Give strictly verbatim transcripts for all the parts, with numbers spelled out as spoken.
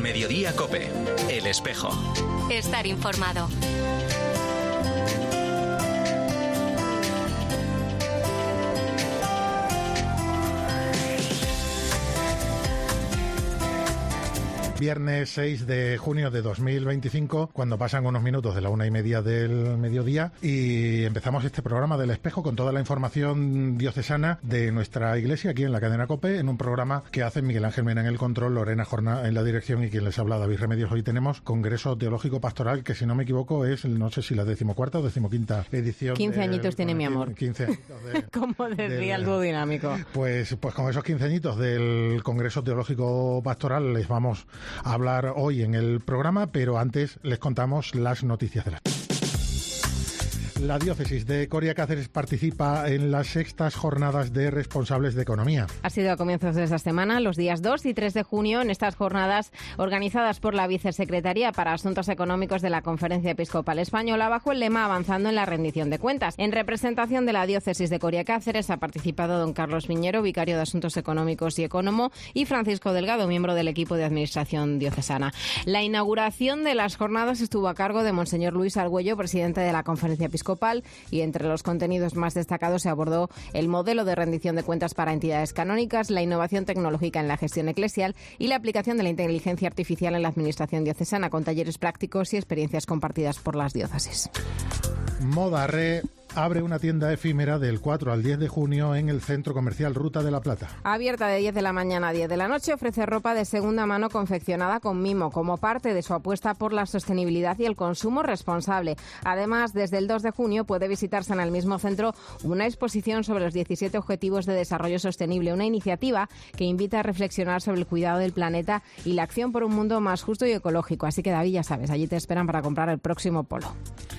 Mediodía COPE, El Espejo. Estar informado. Viernes seis de junio de dos mil veinticinco, cuando pasan unos minutos de la una y media del mediodía, y empezamos este programa del Espejo con toda la información diocesana de nuestra iglesia aquí en la cadena COPE, en un programa que hacen Miguel Ángel Mena en el control, Lorena Jorna en la dirección y quien les habla, David Remedios. Hoy tenemos Congreso Teológico Pastoral, que si no me equivoco es, no sé si la decimocuarta o decimoquinta edición. quince añitos tiene mi amor. quince añitos de, como decía el dúo dinámico. Pues, pues con esos quince añitos del Congreso Teológico Pastoral les vamos a hablar hoy en el programa, pero antes les contamos las noticias de la... La diócesis de Coria Cáceres participa en las sextas jornadas de responsables de economía. Ha sido a comienzos de esta semana, los días dos y tres de junio, en estas jornadas organizadas por la Vicesecretaría para Asuntos Económicos de la Conferencia Episcopal Española, bajo el lema Avanzando en la rendición de cuentas. En representación de la diócesis de Coria Cáceres ha participado don Carlos Viñero, vicario de Asuntos Económicos y Ecónomo, y Francisco Delgado, miembro del equipo de administración diocesana. La inauguración de las jornadas estuvo a cargo de Monseñor Luis Argüello, presidente de la Conferencia Episcopal, y entre los contenidos más destacados se abordó el modelo de rendición de cuentas para entidades canónicas, la innovación tecnológica en la gestión eclesial y la aplicación de la inteligencia artificial en la administración diocesana, con talleres prácticos y experiencias compartidas por las diócesis. Modarre abre una tienda efímera del cuatro al diez de junio en el Centro Comercial Ruta de la Plata. Abierta de diez de la mañana a diez de la noche, ofrece ropa de segunda mano confeccionada con mimo, como parte de su apuesta por la sostenibilidad y el consumo responsable. Además, desde el dos de junio puede visitarse en el mismo centro una exposición sobre los diecisiete Objetivos de Desarrollo Sostenible, una iniciativa que invita a reflexionar sobre el cuidado del planeta y la acción por un mundo más justo y ecológico. Así que, David, ya sabes, allí te esperan para comprar el próximo polo.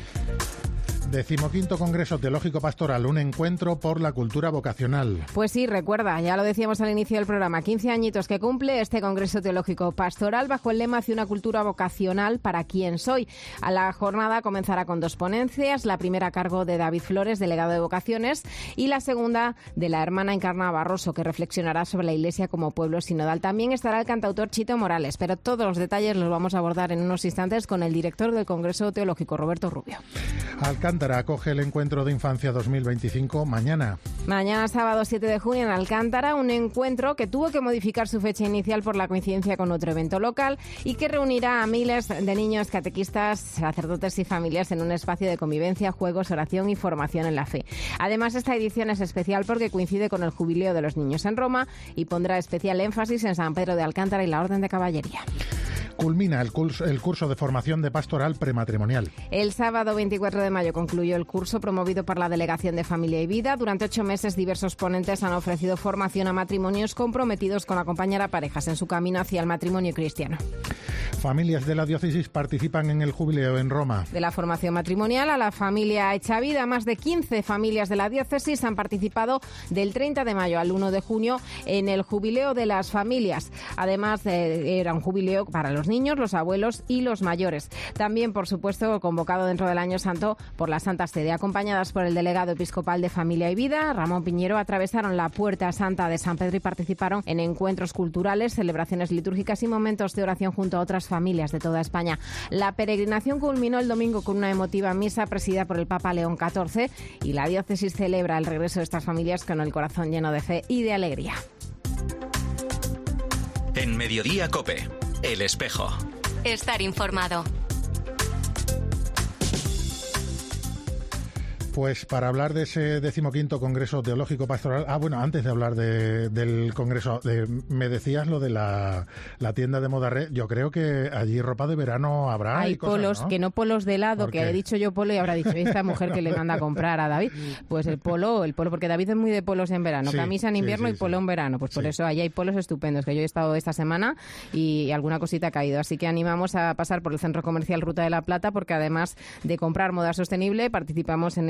Decimoquinto Congreso Teológico Pastoral, un encuentro por la cultura vocacional. Pues sí, recuerda, ya lo decíamos al inicio del programa, quince añitos que cumple este Congreso Teológico Pastoral bajo el lema Hacia una cultura vocacional para quien soy. A la jornada comenzará con dos ponencias, la primera a cargo de David Flores, delegado de vocaciones, y la segunda de la hermana Encarna Barroso, que reflexionará sobre la Iglesia como pueblo sinodal. También estará el cantautor Chito Morales, pero todos los detalles los vamos a abordar en unos instantes con el director del Congreso Teológico, Roberto Rubio. Alcántara acoge el Encuentro de Infancia dos mil veinticinco mañana. Mañana, sábado siete de junio, en Alcántara, un encuentro que tuvo que modificar su fecha inicial por la coincidencia con otro evento local y que reunirá a miles de niños, catequistas, sacerdotes y familias en un espacio de convivencia, juegos, oración y formación en la fe. Además, esta edición es especial porque coincide con el Jubileo de los Niños en Roma y pondrá especial énfasis en San Pedro de Alcántara y la Orden de Caballería. Culmina el curso, el curso de formación de pastoral prematrimonial. El sábado veinticuatro de mayo concluyó el curso promovido por la Delegación de Familia y Vida. Durante ocho meses diversos ponentes han ofrecido formación a matrimonios comprometidos con acompañar a parejas en su camino hacia el matrimonio cristiano. Familias de la diócesis participan en el jubileo en Roma. De la formación matrimonial a la familia hecha vida, más de quince familias de la diócesis han participado del treinta de mayo al uno de junio en el jubileo de las familias. Además, eh, era un jubileo para los niños, los abuelos y los mayores. También, por supuesto, convocado dentro del Año Santo por la Santa Sede. Acompañadas por el delegado episcopal de Familia y Vida, Ramón Piñero, atravesaron la Puerta Santa de San Pedro y participaron en encuentros culturales, celebraciones litúrgicas y momentos de oración junto a otras familias de toda España. La peregrinación culminó el domingo con una emotiva misa presidida por el Papa León catorce y la diócesis celebra el regreso de estas familias con el corazón lleno de fe y de alegría. En Mediodía COPE, El Espejo. Estar informado. Pues para hablar de ese decimoquinto Congreso Teológico Pastoral... Ah, bueno, antes de hablar de, del Congreso, de, me decías lo de la, la tienda de Modarre. Yo creo que allí ropa de verano habrá. Hay y cosas, polos, ¿no? Que no polos de helado, que he dicho yo polo y habrá dicho esta mujer que le manda a comprar a David. Pues el polo, el polo, porque David es muy de polos en verano, sí, camisa en invierno sí, sí, y polo sí. en verano. Pues por sí. eso allí hay polos estupendos, que yo he estado esta semana y alguna cosita ha caído. Así que animamos a pasar por el Centro Comercial Ruta de la Plata, porque además de comprar moda sostenible, participamos en ese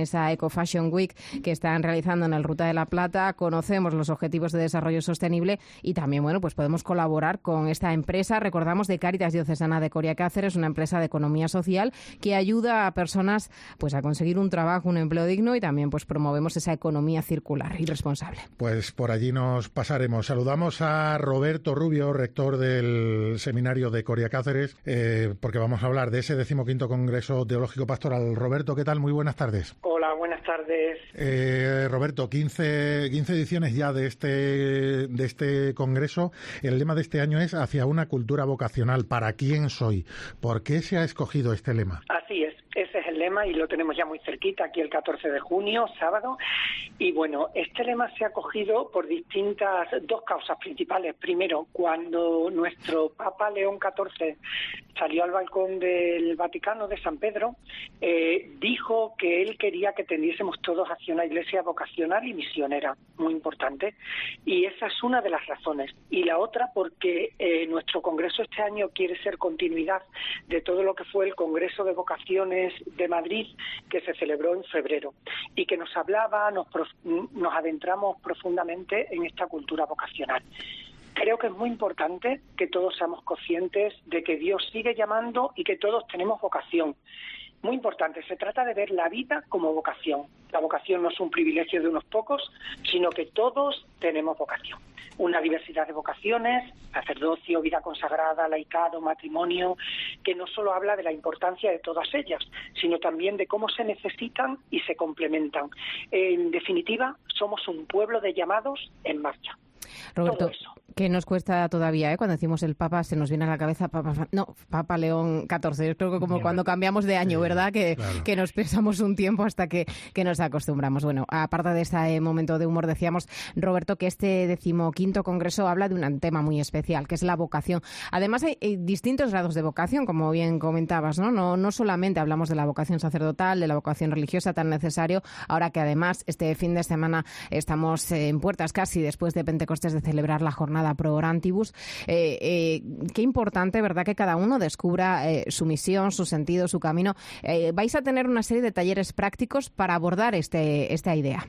esa Eco Fashion Week que están realizando en el Ruta de la Plata. Conocemos los objetivos de desarrollo sostenible y también, bueno, pues podemos colaborar con esta empresa. Recordamos, de Cáritas Diocesana de Coria Cáceres, una empresa de economía social que ayuda a personas pues a conseguir un trabajo, un empleo digno, y también pues promovemos esa economía circular y responsable. Pues por allí nos pasaremos. Saludamos a Roberto Rubio, rector del Seminario de Coria Cáceres, eh, porque vamos a hablar de ese decimoquinto Congreso Teológico Pastoral. Roberto, ¿qué tal? Muy buenas tardes. Hola, buenas tardes. Eh, Roberto, quince, quince ediciones ya de este, de este Congreso. El lema de este año es Hacia una cultura vocacional. ¿Para quién soy? ¿Por qué se ha escogido este lema? Así es. Ese es el lema y lo tenemos ya muy cerquita, aquí el catorce de junio, sábado. Y bueno, este lema se ha cogido por distintas, dos causas principales. Primero, cuando nuestro Papa León catorce salió al balcón del Vaticano, de San Pedro, eh, dijo que él quería que tendiésemos todos hacia una iglesia vocacional y misionera, muy importante. Y esa es una de las razones. Y la otra, porque eh, nuestro Congreso este año quiere ser continuidad de todo lo que fue el Congreso de Vocaciones de Madrid, que se celebró en febrero y que nos hablaba, nos, nos adentramos profundamente en esta cultura vocacional. Creo que es muy importante que todos seamos conscientes de que Dios sigue llamando y que todos tenemos vocación. Muy importante, se trata de ver la vida como vocación. La vocación no es un privilegio de unos pocos, sino que todos tenemos vocación. Una diversidad de vocaciones, sacerdocio, vida consagrada, laicado, matrimonio, que no solo habla de la importancia de todas ellas, sino también de cómo se necesitan y se complementan. En definitiva, somos un pueblo de llamados en marcha. Roberto, que nos cuesta todavía, ¿eh? Cuando decimos el Papa se nos viene a la cabeza Papa, no, Papa León catorce. Yo creo que como cuando cambiamos de año, ¿verdad? Que, claro, que nos pensamos un tiempo hasta que, que nos acostumbramos. Bueno, aparte de este momento de humor, decíamos, Roberto, que este decimoquinto congreso habla de un tema muy especial, que es la vocación. Además, hay, hay distintos grados de vocación, como bien comentabas, ¿no? No, no solamente hablamos de la vocación sacerdotal, de la vocación religiosa tan necesario, ahora que además este fin de semana estamos en puertas casi después de Pentecostés de celebrar la jornada Pro Orantibus. Eh, eh, qué importante, ¿verdad?, que cada uno descubra eh, su misión, su sentido, su camino. Eh, vais a tener una serie de talleres prácticos para abordar este, esta idea.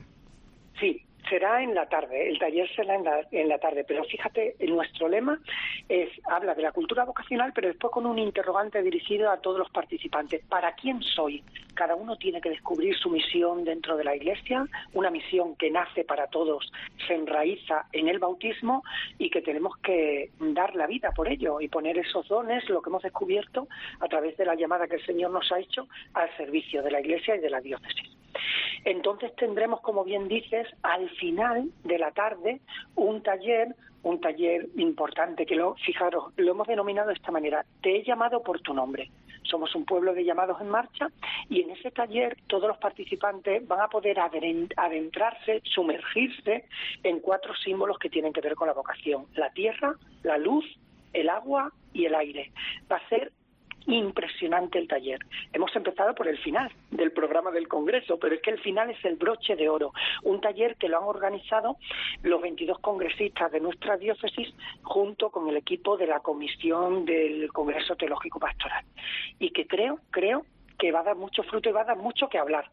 Sí. Será en la tarde, el taller será en la, en la tarde, pero fíjate, nuestro lema es habla de la cultura vocacional, pero después con un interrogante dirigido a todos los participantes. ¿Para quién soy? Cada uno tiene que descubrir su misión dentro de la Iglesia, una misión que nace para todos, se enraiza en el bautismo y que tenemos que dar la vida por ello y poner esos dones, lo que hemos descubierto, a través de la llamada que el Señor nos ha hecho al servicio de la Iglesia y de la diócesis. Entonces tendremos, como bien dices, al final de la tarde un taller, un taller importante que, lo, fijaros, lo hemos denominado de esta manera: te he llamado por tu nombre. Somos un pueblo de llamados en marcha y en ese taller todos los participantes van a poder adentrarse, sumergirse en cuatro símbolos que tienen que ver con la vocación: la tierra, la luz, el agua y el aire. Va a ser impresionante el taller. Hemos empezado por el final del programa del Congreso, pero es que el final es el broche de oro. Un taller que lo han organizado los veintidós congresistas de nuestra diócesis junto con el equipo de la Comisión del Congreso Teológico Pastoral. Y que creo, creo que va a dar mucho fruto y va a dar mucho que hablar,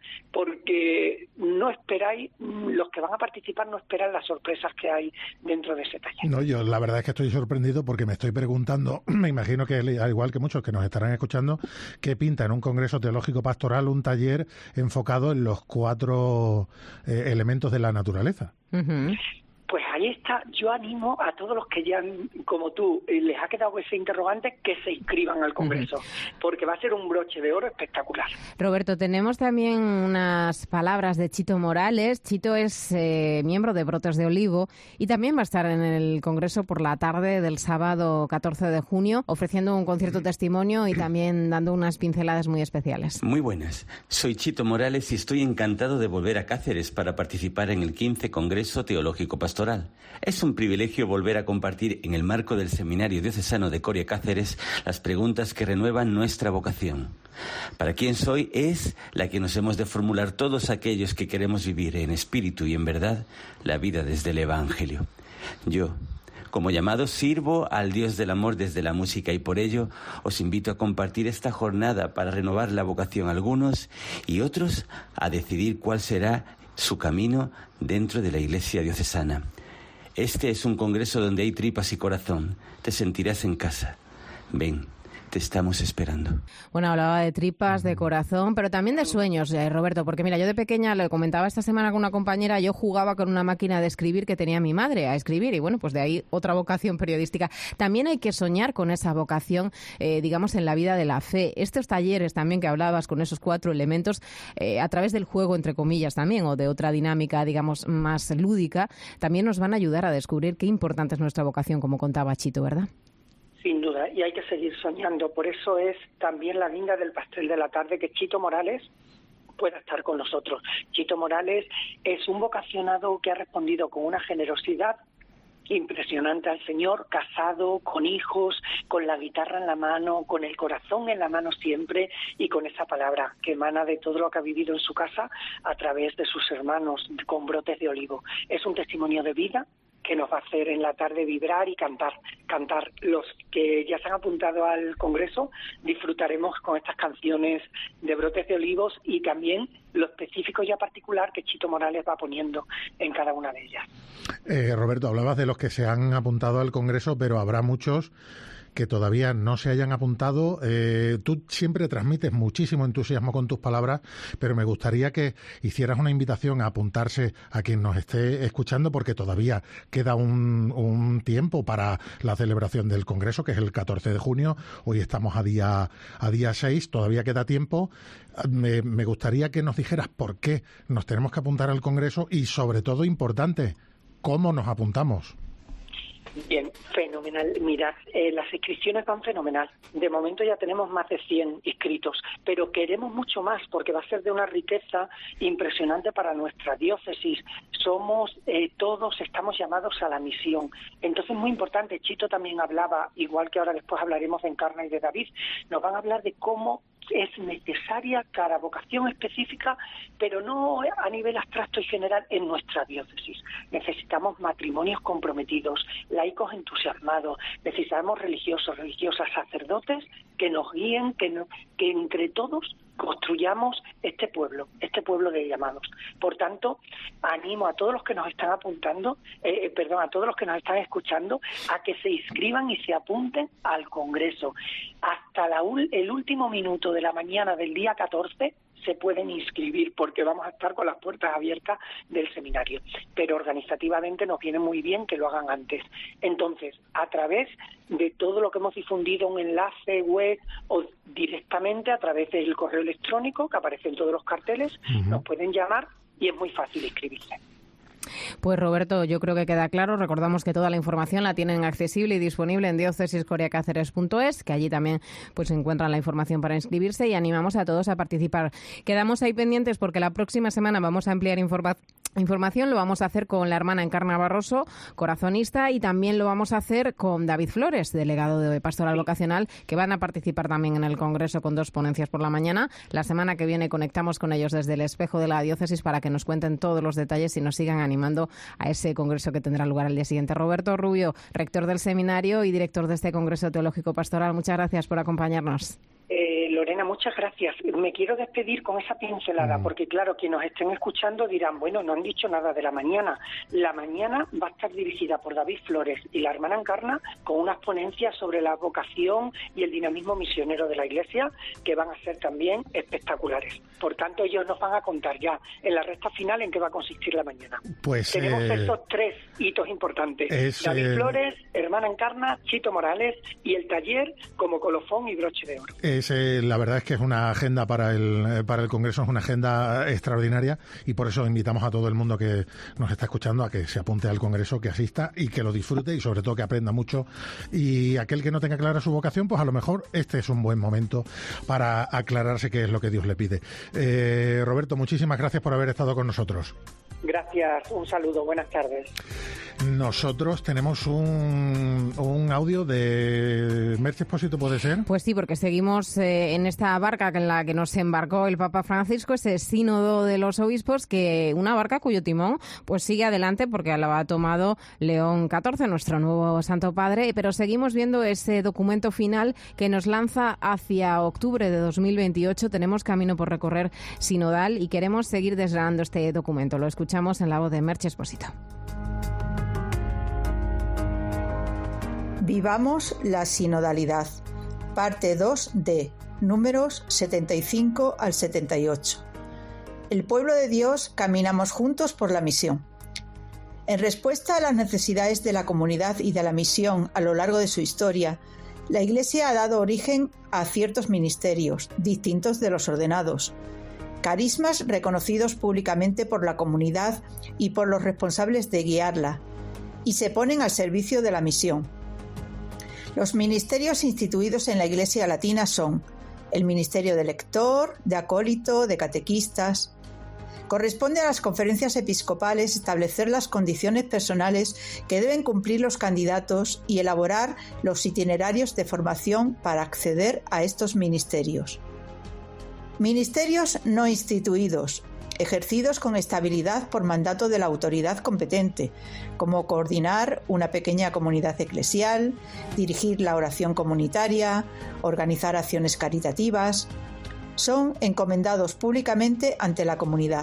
porque no esperáis, los que van a participar no esperan las sorpresas que hay dentro de ese taller. No, yo la verdad es que estoy sorprendido porque me estoy preguntando, me imagino que al igual que muchos que nos estarán escuchando, ¿qué pinta en un Congreso Teológico Pastoral un taller enfocado en los cuatro eh, elementos de la naturaleza? Uh-huh. Pues ahí está. Yo animo a todos los que ya, como tú, les ha quedado ese interrogante, que se inscriban al Congreso, uh-huh, porque va a ser un broche de oro espectacular. Roberto, tenemos también unas palabras de Chito Morales. Chito es eh, miembro de Brotes de Olivo y también va a estar en el Congreso por la tarde del sábado catorce de junio, ofreciendo un concierto testimonio y también dando unas pinceladas muy especiales. Muy buenas. Soy Chito Morales y estoy encantado de volver a Cáceres para participar en el quince Congreso Teológico Pastoral. Es un privilegio volver a compartir en el marco del Seminario Diocesano de Coria Cáceres las preguntas que renuevan nuestra vocación. ¿Para quién soy? Es la que nos hemos de formular todos aquellos que queremos vivir en espíritu y en verdad la vida desde el Evangelio. Yo, Como llamado, sirvo al Dios del amor desde la música y por ello os invito a compartir esta jornada para renovar la vocación a algunos y otros a decidir cuál será su camino dentro de la Iglesia diocesana. Este es un congreso donde hay tripas y corazón. Te sentirás en casa. Ven. Te estamos esperando. Bueno, hablaba de tripas, de corazón, pero también de sueños, eh, Roberto, porque mira, yo de pequeña, le comentaba esta semana con una compañera, yo jugaba con una máquina de escribir que tenía mi madre a escribir y bueno, pues de ahí otra vocación periodística. También hay que soñar con esa vocación, eh, digamos, en la vida de la fe. Estos talleres también que hablabas con esos cuatro elementos, eh, a través del juego, entre comillas, también, o de otra dinámica, digamos, más lúdica, también nos van a ayudar a descubrir qué importante es nuestra vocación, como contaba Chito, ¿verdad? Sin duda, y hay que seguir soñando. Por eso es también la guinda del pastel de la tarde que Chito Morales pueda estar con nosotros. Chito Morales es un vocacionado que ha respondido con una generosidad impresionante al Señor, casado, con hijos, con la guitarra en la mano, con el corazón en la mano siempre y con esa palabra que emana de todo lo que ha vivido en su casa a través de sus hermanos con brotes de olivo. Es un testimonio de vida que nos va a hacer en la tarde vibrar y cantar. Cantar. Los que ya se han apuntado al Congreso disfrutaremos con estas canciones de brotes de olivos y también lo específico y a particular que Chito Morales va poniendo en cada una de ellas. Eh, Roberto, hablabas de los que se han apuntado al Congreso, pero habrá muchos que todavía no se hayan apuntado. Eh, tú siempre transmites muchísimo entusiasmo con tus palabras, pero me gustaría que hicieras una invitación a apuntarse a quien nos esté escuchando, porque todavía queda un, un tiempo para la celebración del Congreso, que es el catorce de junio. Hoy estamos a día, a día seis, todavía queda tiempo. Me, me gustaría que nos dijeras por qué nos tenemos que apuntar al Congreso y, sobre todo, importante, ¿cómo nos apuntamos? Bien, fenomenal. Mirad, eh, las inscripciones van fenomenal. De momento ya tenemos más de cien inscritos, pero queremos mucho más porque va a ser de una riqueza impresionante para nuestra diócesis. Somos, eh, todos estamos llamados a la misión. Entonces, muy importante, Chito también hablaba, igual que ahora después hablaremos de Encarna y de David, nos van a hablar de cómo es necesaria cada vocación específica, pero no a nivel abstracto y general en nuestra diócesis. Necesitamos matrimonios comprometidos, laicos entusiasmados, necesitamos religiosos, religiosas, sacerdotes que nos guíen, que, no, que entre todos construyamos este pueblo, este pueblo de llamados. Por tanto, animo a todos los que nos están apuntando, eh, perdón, a todos los que nos están escuchando, a que se inscriban y se apunten al Congreso. Hasta la, el último minuto de la mañana del día catorce se pueden inscribir porque vamos a estar con las puertas abiertas del seminario. Pero organizativamente nos viene muy bien que lo hagan antes. Entonces, a través de todo lo que hemos difundido, un enlace web o directamente a través del correo electrónico que aparece en todos los carteles, uh-huh. nos pueden llamar y es muy fácil inscribirse. Pues Roberto, yo creo que queda claro. Recordamos que toda la información la tienen accesible y disponible en diócesis coria cáceres punto es, que allí también pues encuentran la información para inscribirse y animamos a todos a participar. Quedamos ahí pendientes porque la próxima semana vamos a ampliar informa- información. Lo vamos a hacer con la hermana Encarna Barroso, corazonista, y también lo vamos a hacer con David Flores, delegado de Pastoral Vocacional, que van a participar también en el Congreso con dos ponencias por la mañana. La semana que viene conectamos con ellos desde el espejo de la diócesis para que nos cuenten todos los detalles y nos sigan animando a ese congreso que tendrá lugar al día siguiente. Roberto Rubio, rector del seminario y director de este Congreso Teológico Pastoral, muchas gracias por acompañarnos. Eh, Lorena, muchas gracias. Me quiero despedir con esa pincelada, mm. porque claro, quienes nos estén escuchando dirán, bueno, no han dicho nada de la mañana. La mañana va a estar dirigida por David Flores y la hermana Encarna con unas ponencias sobre la vocación y el dinamismo misionero de la Iglesia que van a ser también espectaculares. Por tanto, ellos nos van a contar ya en la recta final en qué va a consistir la mañana. Pues tenemos eh, estos tres hitos importantes. Es, David eh, Flores, hermana Encarna, Chito Morales y el taller como colofón y broche de oro. Es, eh, la verdad es que es una agenda para el, para el Congreso, es una agenda extraordinaria y por eso invitamos a todo el mundo que nos está escuchando a que se apunte al Congreso, que asista y que lo disfrute y sobre todo que aprenda mucho. Y aquel que no tenga clara su vocación, pues a lo mejor este es un buen momento para aclararse qué es lo que Dios le pide. Eh, Roberto, muchísimas gracias por haber estado con nosotros. Gracias, un saludo, buenas tardes. Nosotros tenemos un un, un audio de Merche Expósito, ¿puede ser? Pues sí, porque seguimos eh, en esta barca en la que nos embarcó el Papa Francisco, ese sínodo de los obispos, que una barca cuyo timón pues sigue adelante porque lo ha tomado León catorce, nuestro nuevo Santo Padre, pero seguimos viendo ese documento final que nos lanza hacia octubre de dos mil veintiocho. Tenemos camino por recorrer sinodal y queremos seguir desgranando este documento. Lo escuchamos en la voz de Merche Expósito. Vivamos la sinodalidad. Parte dos de números setenta y cinco al setenta y ocho. El pueblo de Dios caminamos juntos por la misión. En respuesta a las necesidades de la comunidad y de la misión a lo largo de su historia, la Iglesia ha dado origen a ciertos ministerios, distintos de los ordenados, carismas reconocidos públicamente por la comunidad y por los responsables de guiarla, y se ponen al servicio de la misión. Los ministerios instituidos en la Iglesia latina son el ministerio de lector, de acólito, de catequistas. Corresponde a las conferencias episcopales establecer las condiciones personales que deben cumplir los candidatos y elaborar los itinerarios de formación para acceder a estos ministerios. Ministerios no instituidos, ejercidos con estabilidad por mandato de la autoridad competente, como coordinar una pequeña comunidad eclesial, dirigir la oración comunitaria, organizar acciones caritativas. Son encomendados públicamente ante la comunidad.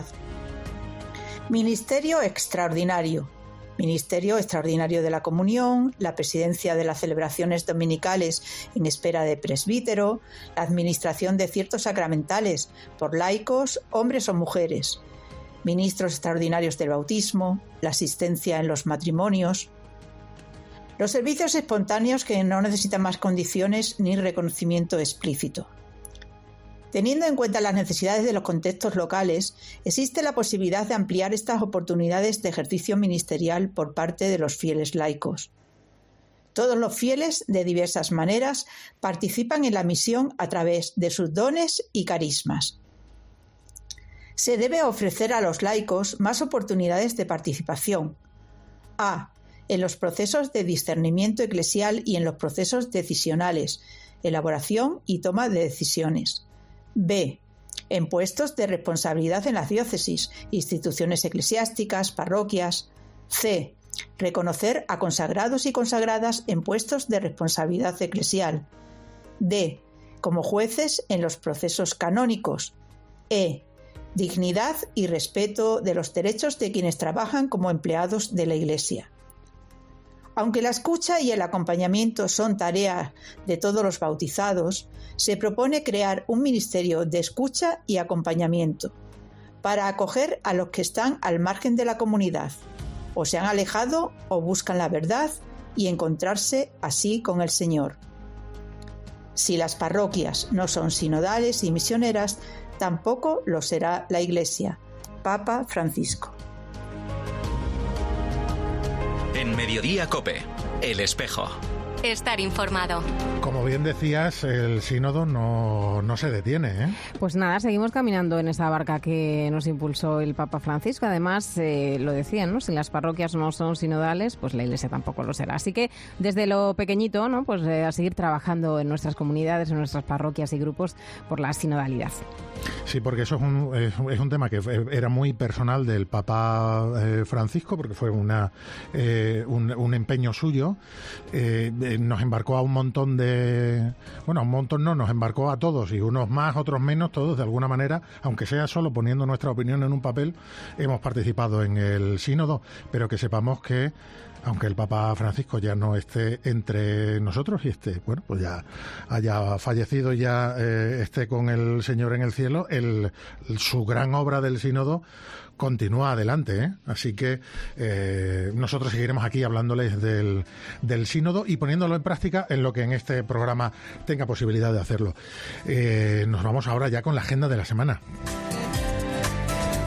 Ministerio extraordinario. Ministerio extraordinario de la comunión, la presidencia de las celebraciones dominicales en espera de presbítero, la administración de ciertos sacramentales por laicos, hombres o mujeres, ministros extraordinarios del bautismo, la asistencia en los matrimonios. Los servicios espontáneos que no necesitan más condiciones ni reconocimiento explícito. Teniendo en cuenta las necesidades de los contextos locales, existe la posibilidad de ampliar estas oportunidades de ejercicio ministerial por parte de los fieles laicos. Todos los fieles, de diversas maneras, participan en la misión a través de sus dones y carismas. Se debe ofrecer a los laicos más oportunidades de participación. A. En los procesos de discernimiento eclesial y en los procesos decisionales, elaboración y toma de decisiones. B. En puestos de responsabilidad en las diócesis, instituciones eclesiásticas, parroquias. C. Reconocer a consagrados y consagradas en puestos de responsabilidad eclesial. D. Como jueces en los procesos canónicos. E. Dignidad y respeto de los derechos de quienes trabajan como empleados de la Iglesia. Aunque la escucha y el acompañamiento son tareas de todos los bautizados, se propone crear un ministerio de escucha y acompañamiento para acoger a los que están al margen de la comunidad, o se han alejado o buscan la verdad y encontrarse así con el Señor. Si las parroquias no son sinodales y misioneras, tampoco lo será la Iglesia. Papa Francisco. En Mediodía COPE, El Espejo. Estar informado. Como bien decías, el sínodo no, no se detiene, ¿eh? Pues nada, seguimos caminando en esa barca que nos impulsó el Papa Francisco. Además, eh, lo decían, ¿no? Si las parroquias no son sinodales, pues la Iglesia tampoco lo será. Así que desde lo pequeñito, ¿no? Pues eh, a seguir trabajando en nuestras comunidades, en nuestras parroquias y grupos por la sinodalidad. Sí, porque eso es un, es, es un tema que era muy personal del Papa eh, Francisco, porque fue una eh, un, un empeño suyo. Eh, nos embarcó a un montón de... Bueno, a un montón no, nos embarcó a todos, y unos más, otros menos, todos de alguna manera, aunque sea solo poniendo nuestra opinión en un papel, hemos participado en el sínodo, pero que sepamos que aunque el Papa Francisco ya no esté entre nosotros y esté, bueno, pues ya haya fallecido y ya eh, esté con el Señor en el cielo, el, su gran obra del sínodo continúa adelante, ¿eh? Así que eh, nosotros seguiremos aquí hablándoles del, del sínodo y poniéndolo en práctica en lo que en este programa tenga posibilidad de hacerlo. Eh, nos vamos ahora ya con la agenda de la semana.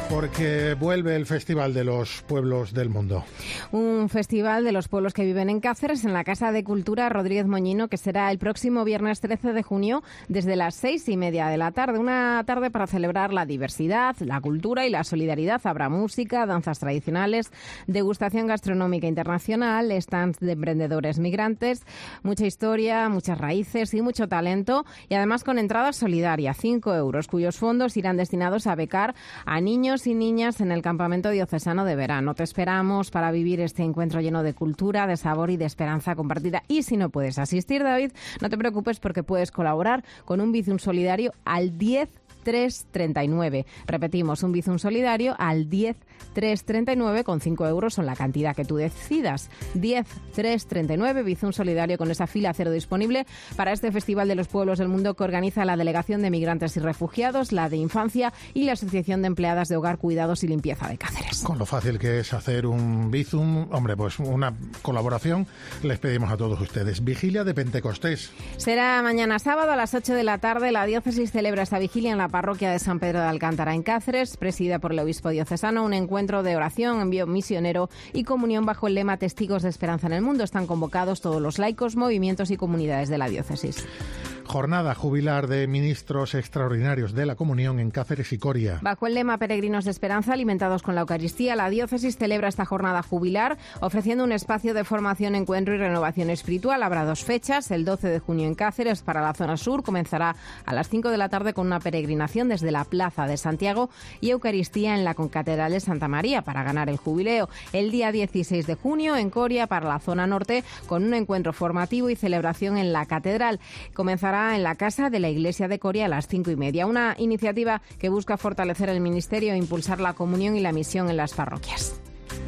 Porque vuelve el Festival de los Pueblos del Mundo. Un festival de los pueblos que viven en Cáceres, en la Casa de Cultura Rodríguez Moñino, que será el próximo viernes trece de junio desde las seis y media de la tarde. Una tarde para celebrar la diversidad, la cultura y la solidaridad. Habrá música, danzas tradicionales, degustación gastronómica internacional, stands de emprendedores migrantes, mucha historia, muchas raíces y mucho talento. Y además con entrada solidaria, cinco euros, cuyos fondos irán destinados a becar a niños y niñas en el campamento diocesano de verano. Te esperamos para vivir este encuentro lleno de cultura, de sabor y de esperanza compartida. Y si no puedes asistir, David, no te preocupes porque puedes colaborar con un Bizum solidario al diez tres treinta y nueve. Repetimos, un Bizum solidario al diez tres treinta y nueve con cinco euros son la cantidad que tú decidas. diez tres treinta y nueve, Bizum solidario con esa fila cero disponible para este Festival de los Pueblos del Mundo que organiza la Delegación de Migrantes y Refugiados, la de Infancia y la Asociación de Empleadas de Hogar, Cuidados y Limpieza de Cáceres. Con lo fácil que es hacer un Bizum, hombre, pues una colaboración les pedimos a todos ustedes. Vigilia de Pentecostés. Será mañana sábado a las ocho de la tarde. La diócesis celebra esta vigilia en la parroquia de San Pedro de Alcántara en Cáceres, presidida por el obispo diocesano, un encuentro de oración, envío misionero y comunión bajo el lema Testigos de Esperanza en el Mundo. Están convocados todos los laicos, movimientos y comunidades de la diócesis. Jornada jubilar de ministros extraordinarios de la Comunión en Cáceres y Coria. Bajo el lema Peregrinos de Esperanza, alimentados con la Eucaristía, la diócesis celebra esta jornada jubilar ofreciendo un espacio de formación, encuentro y renovación espiritual. Habrá dos fechas, el doce de junio en Cáceres para la zona sur, comenzará a las cinco de la tarde con una peregrinación desde la Plaza de Santiago y Eucaristía en la Concatedral de Santa María para ganar el jubileo. El día dieciséis de junio en Coria para la zona norte con un encuentro formativo y celebración en la Catedral. Comenzará en la Casa de la Iglesia de Coria a las cinco y media. Una iniciativa que busca fortalecer el ministerio e impulsar la comunión y la misión en las parroquias.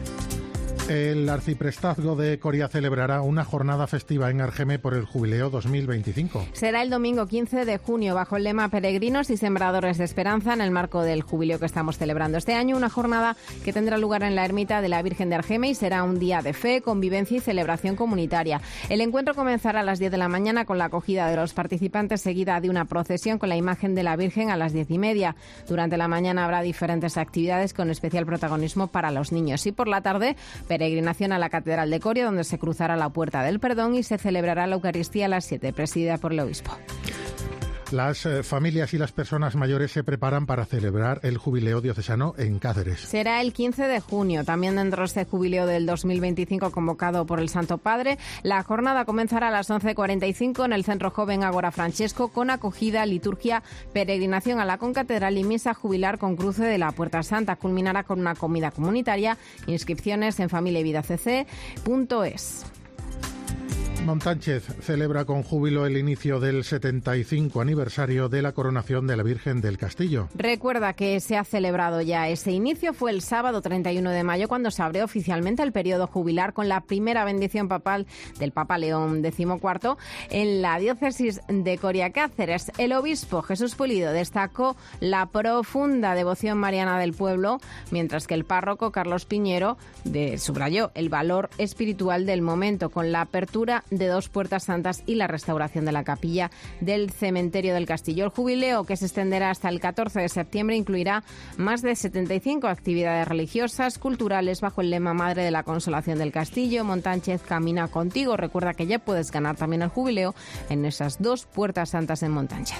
El arciprestazgo de Coria celebrará una jornada festiva en Argeme por el Jubileo dos mil veinticinco. Será el domingo quince de junio bajo el lema Peregrinos y Sembradores de Esperanza en el marco del jubileo que estamos celebrando este año. Una jornada que tendrá lugar en la ermita de la Virgen de Argeme y será un día de fe, convivencia y celebración comunitaria. El encuentro comenzará a las diez de la mañana con la acogida de los participantes, seguida de una procesión con la imagen de la Virgen a las diez y media. Durante la mañana habrá diferentes actividades con especial protagonismo para los niños. Y por la tarde, peregrinación a la Catedral de Coria, donde se cruzará la Puerta del Perdón y se celebrará la Eucaristía a las siete, presidida por el obispo. Las eh, familias y las personas mayores se preparan para celebrar el jubileo diocesano en Cáceres. Será el quince de junio, también dentro de este jubileo del dos mil veinticinco convocado por el Santo Padre. La jornada comenzará a las once cuarenta y cinco en el Centro Joven Ágora Francesco con acogida, liturgia, peregrinación a la concatedral y misa jubilar con cruce de la Puerta Santa. Culminará con una comida comunitaria. Inscripciones en familia y vida c c punto es. Montánchez celebra con júbilo el inicio del setenta y cinco aniversario de la coronación de la Virgen del Castillo. Recuerda que se ha celebrado ya ese inicio, fue el sábado treinta y uno de mayo cuando se abrió oficialmente el periodo jubilar con la primera bendición papal del Papa León decimocuarto en la diócesis de Coria Cáceres. El obispo Jesús Pulido destacó la profunda devoción mariana del pueblo, mientras que el párroco Carlos Piñero de, subrayó el valor espiritual del momento con la apertura de dos puertas santas y la restauración de la capilla del cementerio del Castillo. El jubileo, que se extenderá hasta el catorce de septiembre, incluirá más de setenta y cinco actividades religiosas, culturales, bajo el lema Madre de la Consolación del Castillo. Montánchez camina contigo. Recuerda que ya puedes ganar también el jubileo en esas dos puertas santas en Montánchez.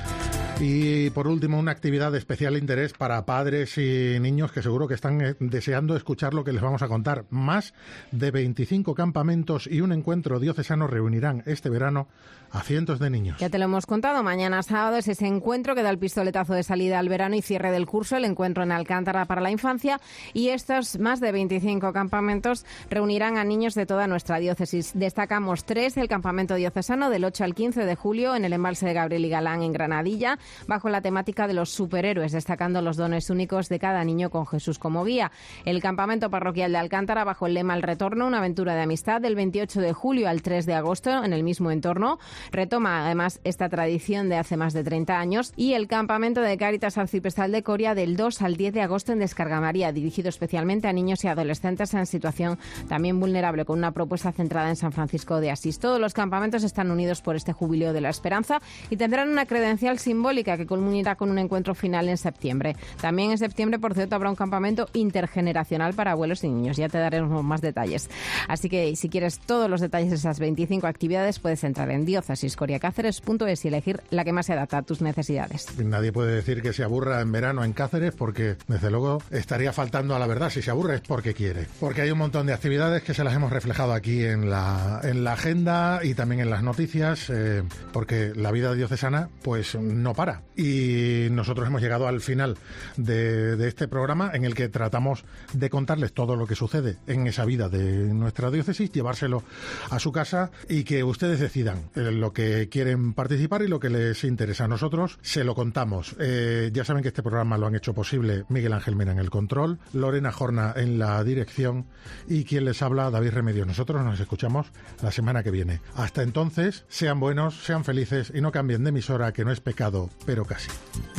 Y por último, una actividad de especial interés para padres y niños que seguro que están deseando escuchar lo que les vamos a contar. Más de veinticinco campamentos y un encuentro diocesano reunirán este verano a cientos de niños. Ya te lo hemos contado, mañana sábado es ese encuentro que da el pistoletazo de salida al verano y cierre del curso, el encuentro en Alcántara para la infancia, y estos más de veinticinco campamentos reunirán a niños de toda nuestra diócesis. Destacamos tres: el campamento diocesano del ocho al quince de julio en el embalse de Gabriel y Galán en Granadilla, bajo la temática de los superhéroes, destacando los dones únicos de cada niño con Jesús como guía. El campamento parroquial de Alcántara bajo el lema El Retorno, una aventura de amistad, del veintiocho de julio al tres de agosto en el mismo entorno. Retoma además esta tradición de hace más de treinta años. Y el campamento de Cáritas Arciprestal de Coria del dos al diez de agosto en Descarga María, dirigido especialmente a niños y adolescentes en situación también vulnerable, con una propuesta centrada en San Francisco de Asís. Todos los campamentos están unidos por este jubileo de la esperanza y tendrán una credencial simbólica Católica, que culminará con un encuentro final en septiembre. También en septiembre, por cierto, habrá un campamento intergeneracional para abuelos y niños. Ya te daremos más detalles. Así que si quieres todos los detalles de esas veinticinco actividades, puedes entrar en diócesis coria cáceres punto es y elegir la que más se adapta a tus necesidades. Nadie puede decir que se aburra en verano en Cáceres, porque desde luego estaría faltando a la verdad. Si se aburre es porque quiere. Porque hay un montón de actividades que se las hemos reflejado aquí en la, en la agenda y también en las noticias, eh, porque la vida diocesana pues no para. Y nosotros hemos llegado al final de, de este programa, en el que tratamos de contarles todo lo que sucede en esa vida de nuestra diócesis, llevárselo a su casa y que ustedes decidan lo que quieren participar y lo que les interesa. Nosotros se lo contamos. Eh, ya saben que este programa lo han hecho posible Miguel Ángel Mena en el control, Lorena Jorna en la dirección y quien les habla, David Remedios. Nosotros nos escuchamos la semana que viene. Hasta entonces, sean buenos, sean felices y no cambien de emisora, que no es pecado, pero casi.